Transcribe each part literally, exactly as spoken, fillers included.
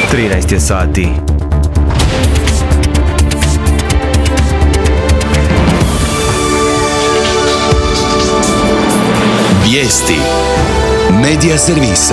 trinaest je sati. Vijesti Medija servisa.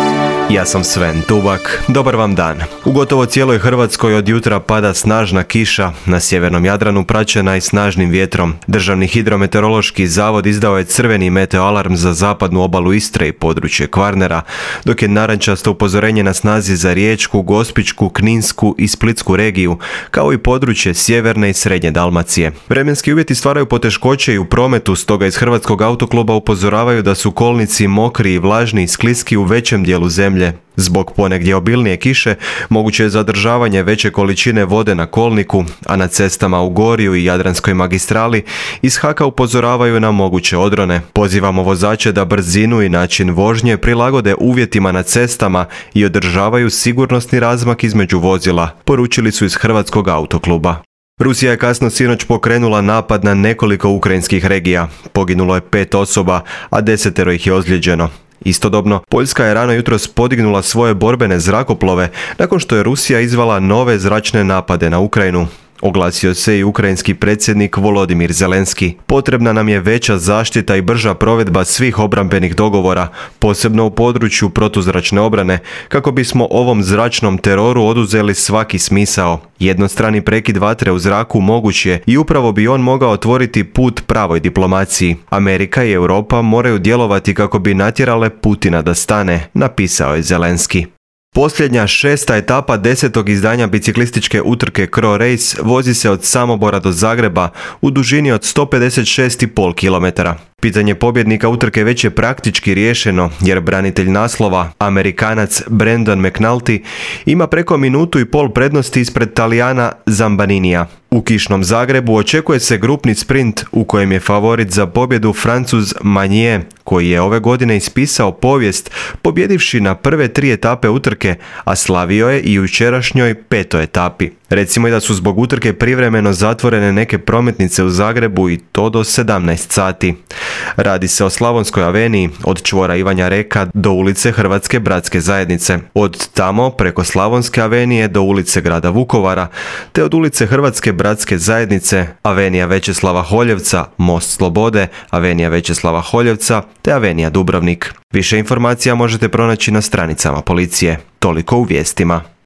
Ja sam Sven Tubak, dobar vam dan. U gotovo cijeloj Hrvatskoj od jutra pada snažna kiša, na sjevernom Jadranu praćena i snažnim vjetrom. Državni hidrometeorološki zavod izdao je crveni meteoalarm za zapadnu obalu Istre i područje Kvarnera, dok je narančasto upozorenje na snazi za Riječku, Gospićku, Kninsku i Splitsku regiju, kao i područje sjeverne i srednje Dalmacije. Vremenski uvjeti stvaraju poteškoće i u prometu, stoga iz Hrvatskog autokluba upozoravaju da su kolnici mokri i vlažni i skliski u većem dijelu zemlje. Zbog ponegdje obilnije kiše moguće je zadržavanje veće količine vode na kolniku, a na cestama u Gorju i Jadranskoj magistrali iz H A K-a upozoravaju na moguće odrone. Pozivamo vozače da brzinu i način vožnje prilagode uvjetima na cestama i održavaju sigurnosni razmak između vozila, poručili su iz Hrvatskog autokluba. Rusija je kasno sinoć pokrenula napad na nekoliko ukrajinskih regija. Poginulo je pet osoba, a desetero ih je ozlijeđeno. Istodobno, Poljska je rano jutros podignula svoje borbene zrakoplove nakon što je Rusija izvala nove zračne napade na Ukrajinu. Oglasio se i ukrajinski predsjednik Volodimir Zelenski. Potrebna nam je veća zaštita i brža provedba svih obrambenih dogovora, posebno u području protuzračne obrane, kako bismo ovom zračnom teroru oduzeli svaki smisao. Jednostrani prekid vatre u zraku moguć je i upravo bi on mogao otvoriti put pravoj diplomaciji. Amerika i Europa moraju djelovati kako bi natjerale Putina da stane, napisao je Zelenski. Posljednja šesta etapa desetog izdanja biciklističke utrke Cro Race vozi se od Samobora do Zagreba u dužini od sto pedeset šest zarez pet kilometara. Pitanje pobjednika utrke već je praktički riješeno, jer branitelj naslova, Amerikanac Brandon McNulty, ima preko minutu i pol prednosti ispred Talijana Zambaninija. U kišnom Zagrebu očekuje se grupni sprint u kojem je favorit za pobjedu Francuz Magnier, koji je ove godine ispisao povijest pobjedivši na prve tri etape utrke, a slavio je i u jučerašnjoj petoj etapi. Recimo i da su zbog utrke privremeno zatvorene neke prometnice u Zagrebu i to do sedamnaest sati. Radi se o Slavonskoj aveniji od čvora Ivanja Reka do ulice Hrvatske bratske zajednice. Od tamo preko Slavonske avenije do ulice grada Vukovara, te od ulice Hrvatske bratske zajednice, avenija Večeslava Holjevca, Most Slobode, avenija Večeslava Holjevca te avenija Dubrovnik. Više informacija možete pronaći na stranicama policije. Toliko u vijestima.